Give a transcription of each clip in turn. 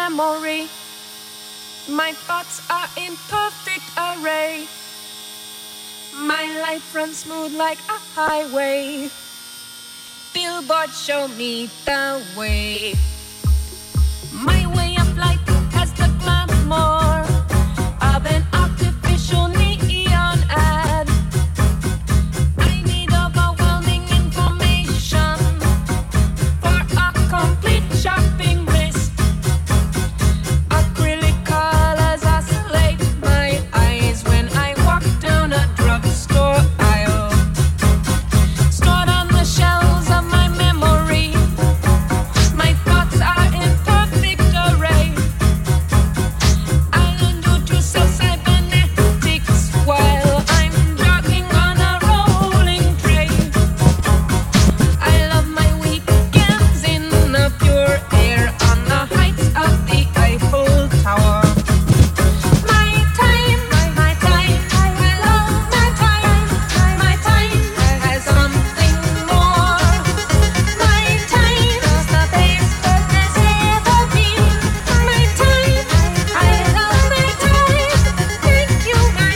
memory. My thoughts are in perfect array. My life runs smooth like a highway. Billboard show me the way. My way of life has the glamour of an artificial neon ad. I need overwhelming information for a complete shopping list. Acrylic colors oscillate my eyes when I walk down a drugstore aisle. Stored on the shelves of my memory, my thoughts are in perfect array. I learn to do cybernetics while I'm jogging on a rolling train. I love my weekends in the pure air on the heights of the Eiffel Tower. My time, I love my time. My time has something more. My time is the best there's ever been. My time, I love my time. Thank you, my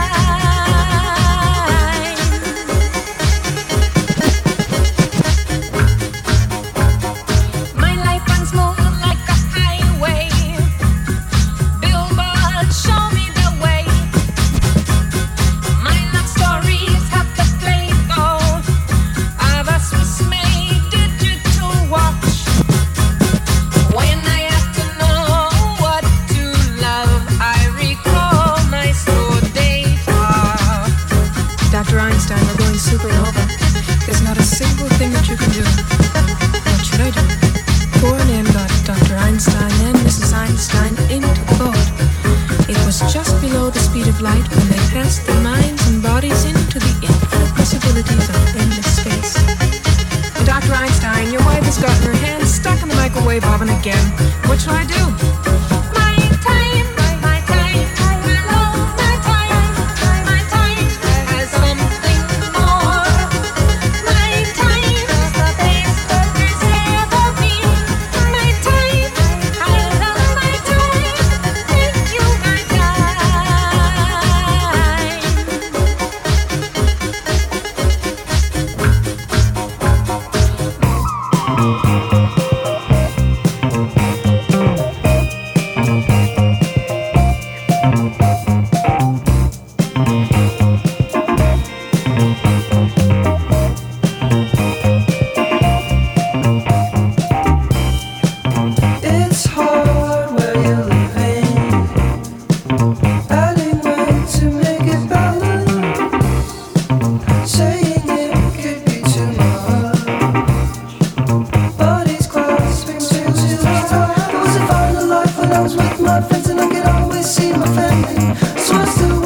time. My life runs smooth like a highway. Billboards show me the way. My love stories have the flavor of a Swiss-made digital watch. When I have to know what to love, I recall my slow data. Dr. Einstein, we're going supernova. There's not a single thing that you can do. What should I do? Poor Nan got Dr. Einstein and Mrs. Einstein into the boat. It was just below the speed of light when they passed their minds and bodies into the infinite possibilities of endless space. And Dr. Einstein, your wife has gotten her hands stuck in the microwave oven again. What should I do? My time, I love my time. My time has something more. My time is the best there's ever been. My time, I love my time. Thank you, my It's hard where you're living, adding weight to make it balance. Saying it could be too much. Bodies clasping still too hard. It was a final life when I was with my friends and I could always see my family. So I still